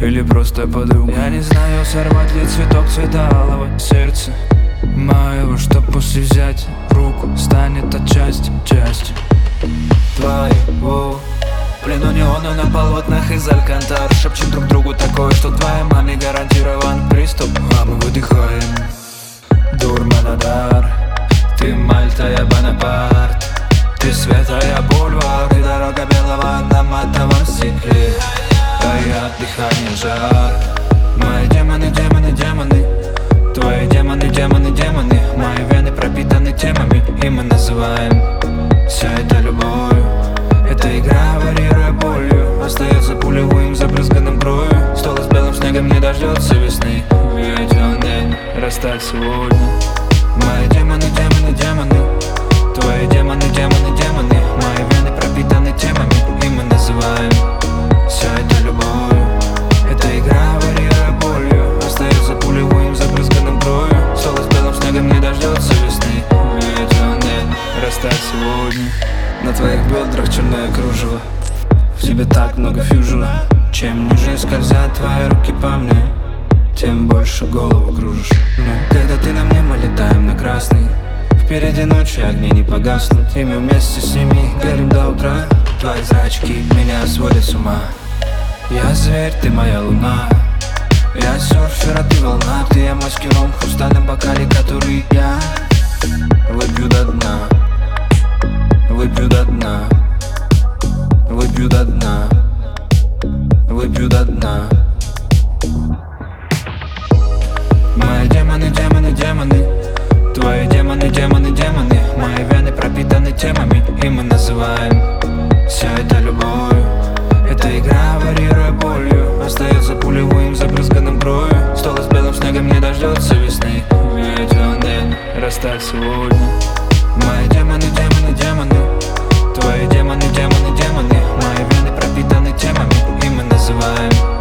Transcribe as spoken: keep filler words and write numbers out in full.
или просто подруга. Я не знаю, сорвать ли цветок цвета алого сердца моего, чтоб после взять в руку станет отчасти частью твоего. В плену неона на полотнах из алькантар шепчем друг другу такое, что твоей маме гарантирован приступ. А мы выдыхаем дурманодар. Ты Мальта, я Бонапарт. Ты света, я бульвар. Ты дорога белого на матовом стекле, а я дыхание жар. Мои демоны, демоны, демоны. Твои демоны, демоны, демоны. Мои вены пропитаны темами, и мы называем все это любовью. Эта игра, варьируя болью, остается пулевым, забрызганным кровью. Стол с белым снегом не дождется весны, ведь он не растает сегодня. Мои демоны, демоны, демоны. Твои демоны, демоны, демоны. Мои вены пропитаны темами, и мы называем все это любовью. Эта игра, варьируя болью, остается пулевым, забрызганным кровью. Стол с белым снегом не дождется весны, ведь он не растает сегодня. На твоих бедрах черное кружево, в тебе так много фьюжена. Чем ниже скользят твои руки по мне, тем больше голову кружишь. Но когда ты на мне, мы летаем на красный. Впереди ночи, огни не погаснут, и мы вместе с ними горим до утра. Твои зрачки меня сводят с ума. Я зверь, ты моя луна. Я серфер, а ты волна. Ты ямайский ром в хрустальном бокале, который я выпью до дна. Выпью до дна. Выпью до дна. Выпью до дна. Мои демоны, демоны, демоны. Твои демоны, демоны, демоны. Мои вены пропитаны темами, и мы называем все это любовью. Эта игра, варьируя болью, остается пулевым, забрызганным кровью. Стол с белым снегом не дождется весны, ведь он не растает сегодня. Мои демоны, демоны, демоны. Твои демоны, демоны, демоны. Мои вены пропитаны темами, и мы называем